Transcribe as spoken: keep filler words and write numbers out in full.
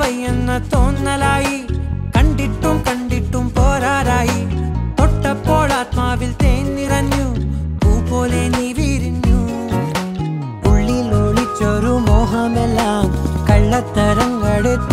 വയ്യെന്ന തോന്നലായി കണ്ടിട്ടും കണ്ടിട്ടും പോരാറായി തൊട്ടപ്പോൾ ആത്മാവിൽ തേൻ നിറഞ്ഞു പൂ പോലെ നീ വിരിഞ്ഞു ഉള്ളിൽ ഒളിച്ചൊരു മോഹമെല്ലാം കള്ളത്തരങ്ങളെ